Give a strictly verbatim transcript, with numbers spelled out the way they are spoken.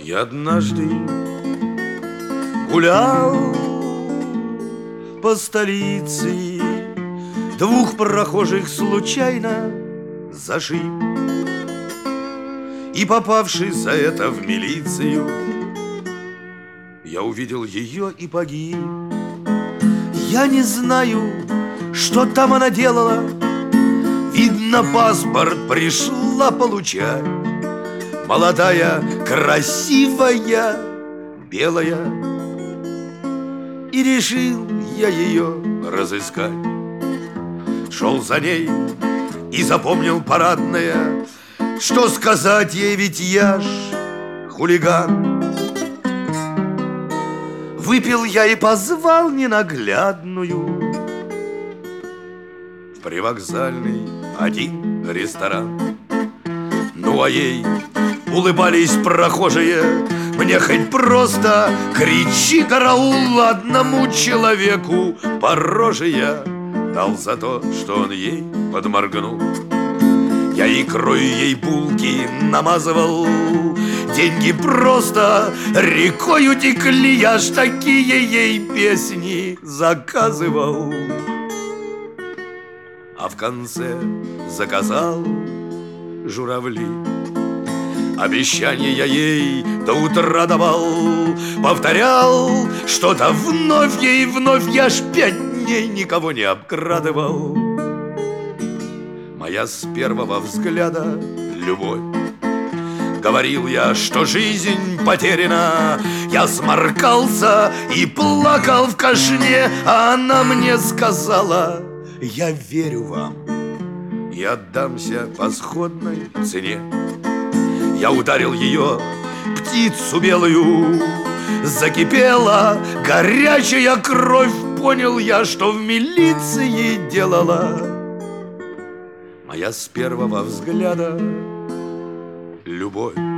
Я однажды гулял по столице, двух прохожих случайно зашиб, и, попавший за это в милицию, я увидел ее и погиб. Я не знаю, что там она делала. Видно, паспорт пришла получать. Молодая, красивая, белая. И решил я ее разыскать. Шел за ней и запомнил парадное. Что сказать ей, ведь я ж хулиган. Выпил я и позвал ненаглядную в привокзальный один ресторан. Ну а ей улыбались прохожие. Мне хоть просто кричи караул, одному человеку по роже я дал за то, что он ей подморгнул. Я икрою ей булки намазывал, деньги просто рекою текли. Я ж такие ей песни заказывал. А в конце заказал журавли. Обещание я ей до утра давал, повторял что-то вновь ей вновь. Я ж пять дней никого не обкрадывал. Моя с первого взгляда любовь. Говорил я, что жизнь потеряна. Я сморкался и плакал в кашне, а она мне сказала: я верю вам и отдамся по сходной цене. Я ударил ее, птицу белую, закипела горячая кровь. Понял я, что в милиции делала моя с первого взгляда любовь.